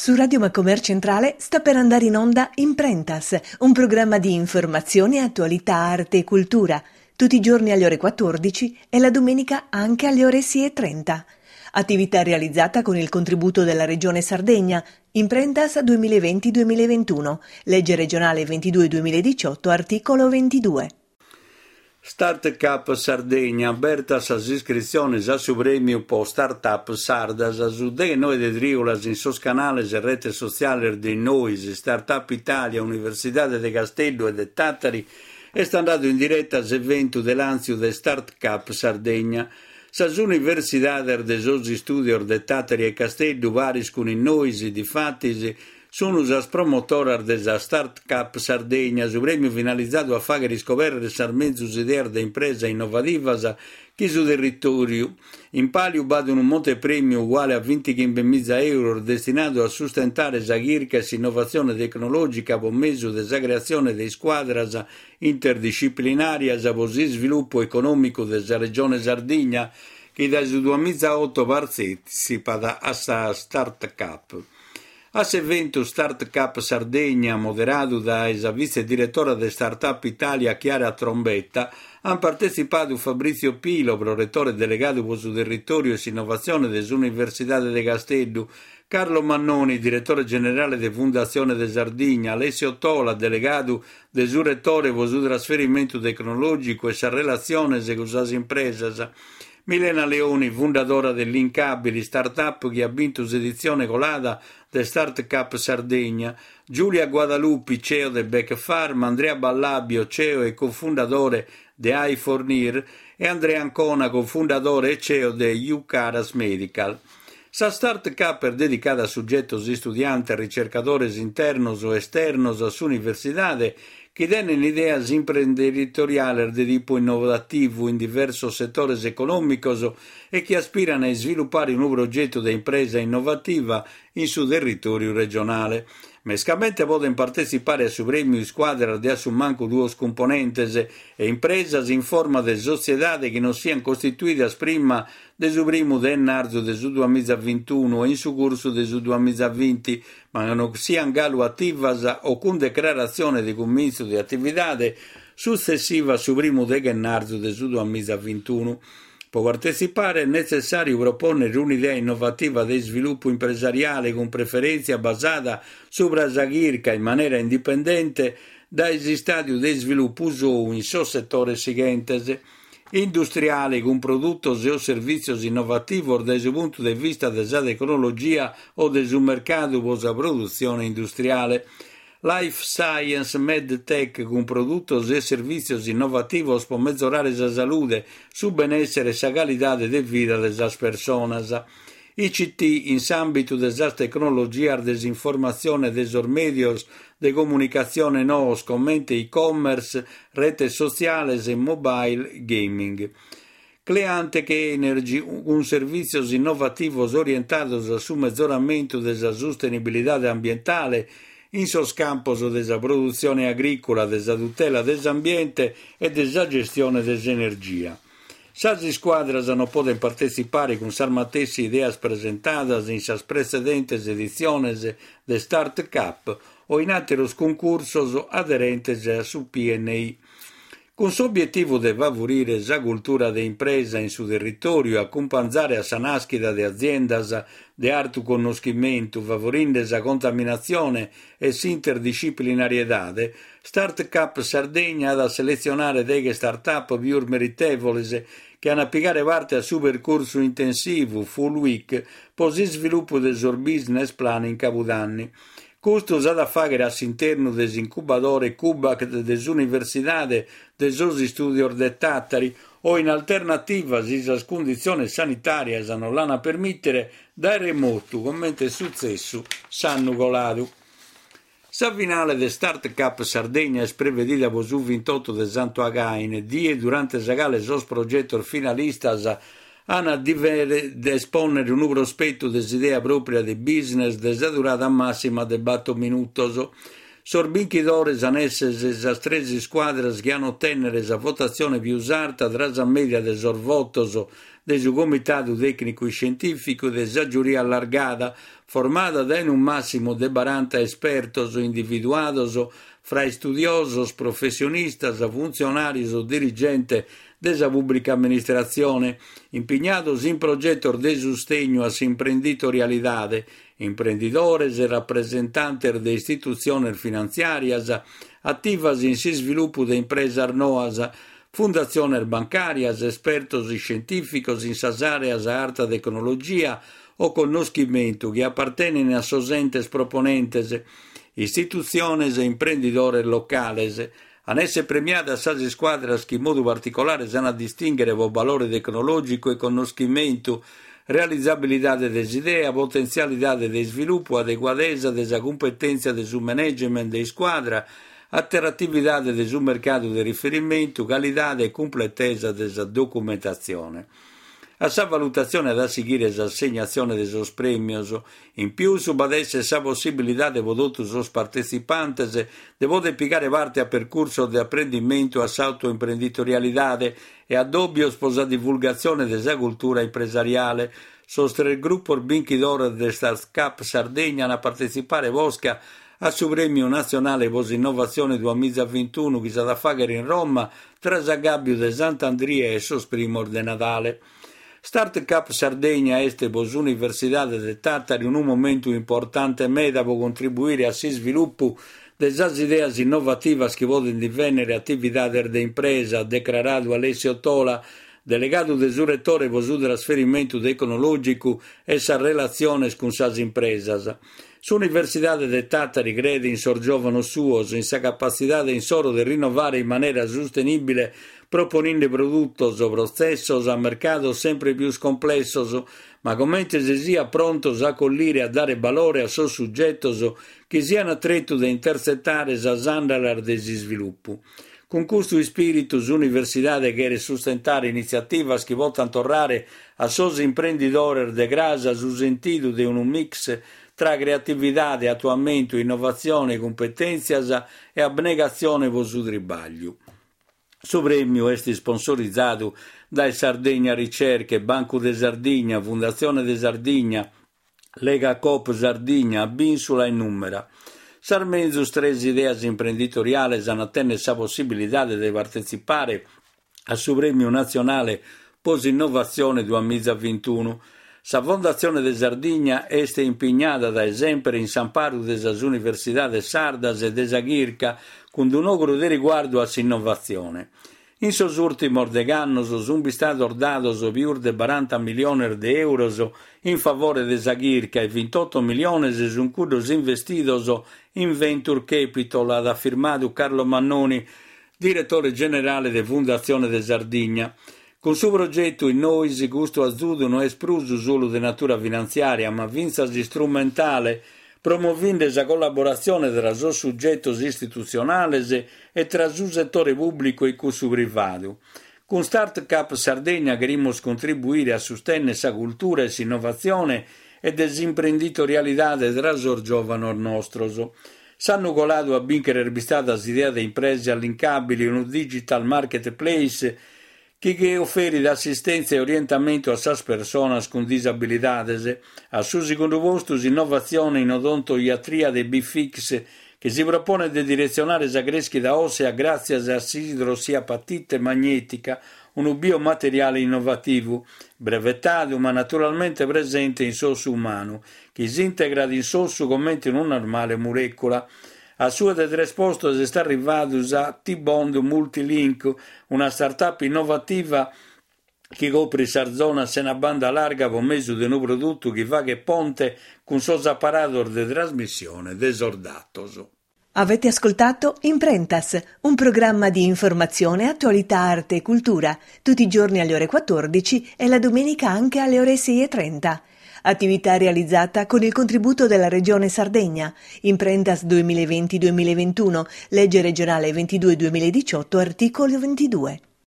Su Radio Macomer Centrale sta per andare in onda Imprentas, un programma di informazione, attualità, arte e cultura, tutti i giorni alle ore 14 e la domenica anche alle ore 6:30. Attività realizzata con il contributo della Regione Sardegna, Imprentas 2020-2021, legge regionale 22-2018, articolo 22. Start Cup Sardegna, aperta as iscrizioni a su premio po Startup Sardas, su de noi de Driolas in sos canales e rete sociale di Nois, Startup Italia, Università de Castello e de Tattari, è andato in diretta all'evento dell'Anzio de Start Cup Sardegna. Sas universidades de sos studios de Tattari e Castello varis con in Nois di Fattis sono as promotoras della Start Cup Sardegna, su premio finalizzato a fare riscoprire sarmenzus idee de impresa innovativas che su territorio. In palio badono un montepremio uguale a 20.000 euro destinato a sustentare sa chirca e innovazione tecnologica con mezzo della creazione di squadras interdisciplinarias per il sviluppo economico della regione Sardegna che dal 2008 partecipa a sa Start Cup. A questo evento Start Cup Sardegna, moderato da vice direttore di Startup Italia Chiara Trombetta, hanno partecipato Fabrizio Pilo, prorettore delegato per il territorio e innovazione dell'Università de Castello, Carlo Mannoni, direttore generale di Fondazione de Sardegna, Alessio Tola, delegato del suo rettore per il trasferimento tecnologico e sa relazione con le imprese, Milena Leoni, fondatora dell'Incabili Startup che ha vinto l'edizione colada del Start Cup Sardegna, Giulia Guadalupi, CEO del Beck Farm, Andrea Ballabio, CEO e cofondatore di iFornir e Andrea Ancona, cofondatore e CEO di Ucaras Medical. Sa Start Cup è dedicata a soggetti studianti, ricercatori internos o esternos a università che danno ideas imprenditoriali di tipo innovativo in diversi settori economici e che aspirano a sviluppare un nuovo progetto di impresa innovativa in suo territorio regionale. Mescamente possono partecipare a su premio squadra di su manco due componentes e impresas in forma di società che non siano costituite prima del suo primo denarzo del 2021 e in su corso del 2020, ma non siano galo attivas o con declarazione di comincio di attività successiva su primo denarzo del 2021. Per partecipare è necessario proporre un'idea innovativa di sviluppo impresariale con preferenza basata sulla Zaghirca in maniera indipendente dai stadi di sviluppo in settori seguenti: industriale con prodotti o servizi innovativi dal punto di vista della tecnologia o del mercato per la produzione industriale; Life Science MedTech con prodotti e servizi innovativi per migliorare la salute, su benessere e la qualità di vita delle persone; ICT in ambito della tecnologia, desinformazione dei medios di comunicazione nuovi, commenti e-commerce, rete sociale e mobile gaming. Cleante che Energy, un servizio innovativo orientato sul miglioramento della sostenibilità ambientale in sos campos della produzione agricola, della tutela dell'ambiente e della gestione dell'energia. Sas squadras non possono partecipare con sarmatesse idee presentate in sas precedentes edizioni de Start Cup o in altri concursos aderentes a su PNI. Con l'obiettivo di favorire la cultura di impresa in suo territorio, accompagnare a sa nascita di aziende di alto conoscimento, favorendo la contaminazione e l'interdisciplinarietà, Start Cup Sardegna ha da selezionare delle start-up più meritevoli che hanno applicare parte al suo percorso intensivo, full week, per il sviluppo del suo business plan in Capodanni. Questo ha da fare all'interno dell'incubatore Cubac delle università dei studios de Tattari o in alternativa se le condizioni sanitarie non l'hanno permettere da remoto come è successo s'hanno colato. La finale del Start Cup Sardegna è prevedita per il 28 di Santo Againe, e durante la gala sos progettos finalistas hanno di esponere un prospetto dell'idea propria di business della durata massima del 8 minutos. Sorbinchi d'ore anesses esas 13 squadras che hanno ottenere esa votazione più usata trasa media de sorvotoso de su comitato tecnico e scientifico de esa giuria allargada formada da un massimo de 40 espertos individuados fra studiosos, professionistas, funzionarios o dirigente desa pubblica amministrazione, impegnados in progetto de sostegno a imprenditorialidade, imprenditores e rappresentantes de instituciones finanziarias, attivas in si sviluppo de impresas noas, fundaciones bancarias, expertos e científicos in sas áreas a alta tecnologia o conoscimento che appartenen a sos entes proponentes, istituciones e imprenditores locales, anesse premiadas sas squadras che in modo particolare sanno a distinguere vo valore tecnologico e conoscimento, realizzabilidade des idea, potenzialidade de sviluppo, adeguadesa desa competenza de su management de squadra, attrattividade de su mercato di riferimento, qualità e completezza desa documentazione. A sa valutazione da seguire esa assegnazione de sos premios, in più subadesse sa possibilità vo totus os partecipantes de poder picare parte a percorso de apprendimento a sa autoimprenditorialidade e a doppio sposa divulgazione de sa cultura impresariale. Sostre il gruppo Binchi d'Oro de Startup Sardegna a partecipare Vosca a su premio nazionale Vos Innovazione 2021 che sa da fagare in Roma tra Zagabbio de Sant'Andria e sos primor de Natale. Startup Sardegna este vos Universidade de Tartari in un momento importante meda può contribuire a si sviluppo desas ideas innovativas che voden divennere attividades de impresa, declarato Alessio Tola, delegato de su rettore vos su trasferimento tecnologico e sa relazione con sas impresas. Su Universidade de Tartari crede in sor giovano suos, in sa capacità in soro de rinnovare in maniera sostenibile proponendo productos o processos a mercato sempre più complessos, ma comente se sia prontos a collire a dare valore a sos suggettos che siano attretto da intercettare sas andalas de sviluppo. Con questo spirito, l'Università chiede sustentare iniziative che vogliono tornare a sos imprenditores de grasa sul sentido di un mix tra creatività, attuamento, innovazione, competenze e abnegazione per su trabalho. Su premio è sponsorizzato da Sardegna Ricerche, Banco de Sardegna, Fondazione de Sardegna, Lega Coop Sardegna, Binsula e Numera. Sarmenzus tres ideas imprenditoriales hanno attenne sa possibilità di partecipare al su premio nazionale Pos Innovazione 2021. Sa Fondazione de Sardegna est impegnata da esempio in s'amparo desas universidades sardas e desa Ghirca con un ogro de riguardo a s'innovazione. In sos ultimos degannos un bistato dados più de 40 milioni de euros in favore de sa Ghirca e 28 milioni sun cudos investidos in Venture Capital, ad affermato Carlo Mannoni, direttore generale de Fondazione de Sardegna. Con suo progetto in Nois gusto azzurro non è espruso solo di natura finanziaria, ma vinzasi strumentale, promuovendo la collaborazione tra i soggetti istituzionali e tra il settore pubblico e il privato. Con Startup Sardegna queremos contribuire a sostenere la cultura e l'innovazione e dell'imprenditorialità tra i giovani nostri. S'hanno colato a vincere erbistate idee di imprese allinkabili in un digital marketplace che offre assistenza e orientamento a sas personas con disabilitades, a su secondo posto innovazione in odontoiatria de Bifix che si propone di direzionare la crescita ossea grazie a idrossiapatite magnetica, un biomateriale innovativo, brevettato ma naturalmente presente in sosso umano, che si integra in sosso come in una normale molecola. A sua de tres postos sta arrivato a T-Bond Multilink, una startup innovativa che copre Sarzona se una banda larga con mezzo di un prodotto che fa che ponte con sos apparator di trasmissione desordatos. Avete ascoltato Imprentas, un programma di informazione, attualità, arte e cultura, tutti i giorni alle ore 14 e la domenica anche alle ore 6:30. Attività realizzata con il contributo della Regione Sardegna. Imprentas 2020-2021, legge regionale 22-2018, articolo 22.